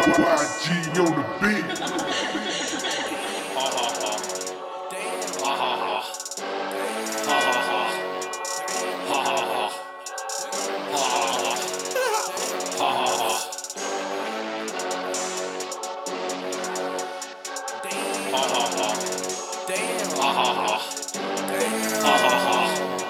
YG on the beat. Ha ha ha. Ha ha ha. Ha ha ha. Ha ha ha. Ha ha ha. Ha ha ha. Ha ha ha. Ha ha ha. Ha ha ha.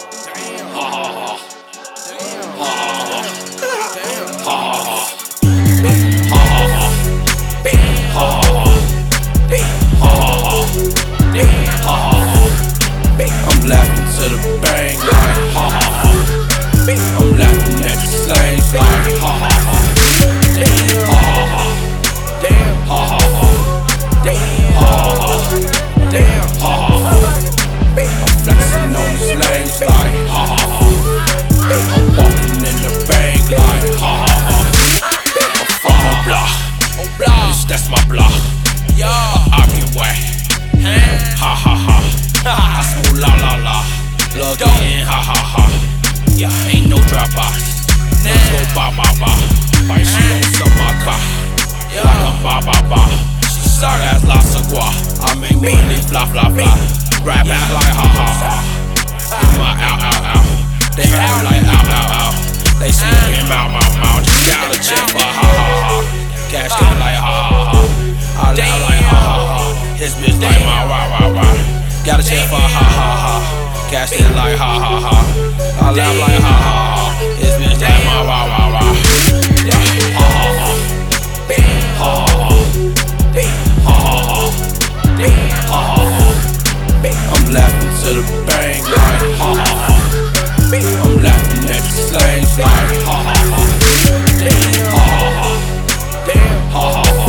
I'm laughing to the bang like ha ha ha. I'm laughing at the slangs like ha ha ha. Damn ha ha ha. Damn ha ha ha. Damn ha ha ha. Damn ha ha ha. I'm flexing on the slangs like ha ha ha. I'm walking in the bang like ha ha ha. I'm on block. That's my block. I get wet. Ha ha ha. I smoke la la la. Plug in, ha ha ha. Yeah, ain't no drop off. Let's go ba ba ba. Like she don't suck my car. Like a ba ba ba. She suck ass la sagua. I make money fly fly fly. Rap out like ha ha ha. In my out out out. They have like out out out. They smoking mouth mouth mouth. Just got a check for ha ha ha. Cash in like ha ha ha. I laugh like ha ha ha. His bitch like my rah rah rah. Got a check for ha ha ha. Cash in like ha ha ha. I laugh like ha ha ha. His bitch like my rah rah rah. Yeah, ha ha ha. Ha ha ha. Ha ha ha. Ha ha ha. I'm laughing to the bang like ha ha ha. I'm laughing at the slangs like ha ha ha. Ha ha ha. Ha ha ha.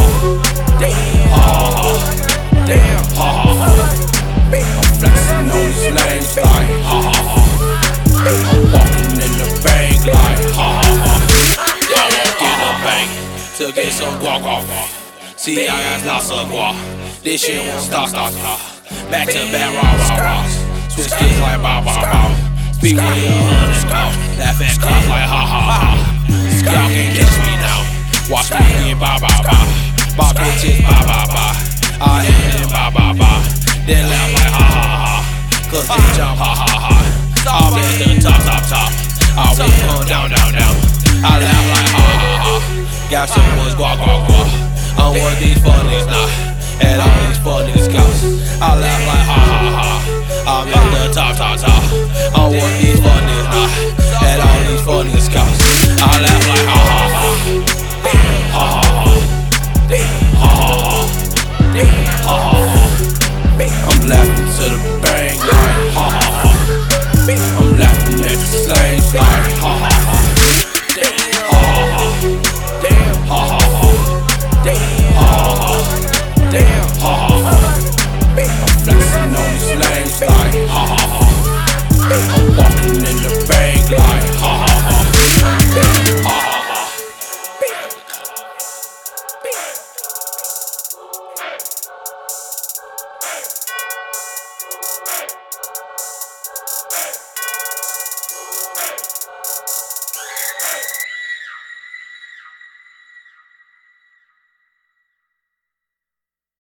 Ha ha ha. Damn ha ha ha. I'm flexing on the slangs like ha ha ha. I'm walking in the bank like ha ha ha. I walk in the bank to get some guac guac guac. See I got lots of guac. This shit won't stop. Back to back raw raw. Switch kids like bow bow bow. Speak with 100 mouth. Laugh at cars like ha ha ha. Y'all can't catch me now. Watch me get bow bow bow. Bow bitches bow bow bow. I hit it bow bow bow. Then laugh like ha ha ha. Cause they jump ha ha ha. I'm at the top. I won't come down. I laugh like ha ha ha. Got some boys guac guac guac. I'm one of these